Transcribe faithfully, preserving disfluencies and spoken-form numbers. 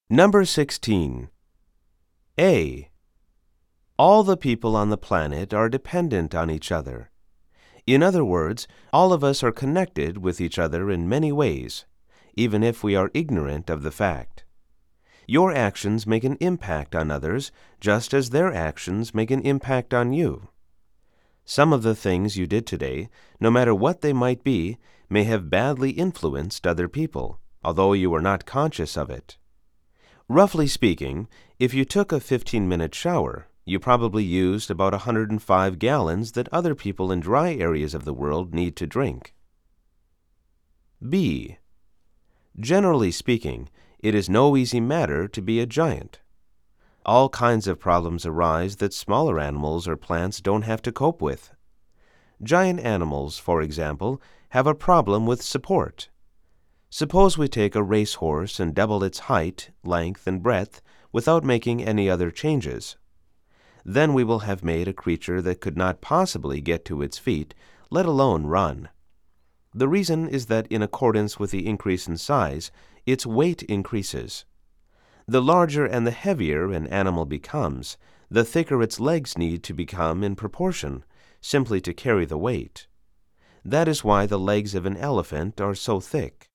Number sixteen. A. All the people on the planet are dependent on each other. In other words, all of us are connected with each other in many ways, even if we are ignorant of the fact. Your actions make an impact on others, just as their actions make an impact on you. Some of the things you did today, no matter what they might be, may have badly influenced other people, although you were not conscious of it. Roughly speaking, if you took a fifteen-minute shower, you probably used about one hundred five gallons that other people in dry areas of the world need to drink. B. Generally speaking, it is no easy matter to be a giant. All kinds of problems arise that smaller animals or plants don't have to cope with. Giant animals, for example, have a problem with support. Suppose we take a racehorse and double its height, length, and breadth without making any other changes. Then we will have made a creature that could not possibly get to its feet, let alone run. The reason is that in accordance with the increase in size, its weight increases. The larger and the heavier an animal becomes, the thicker its legs need to become in proportion, simply to carry the weight. That is why the legs of an elephant are so thick.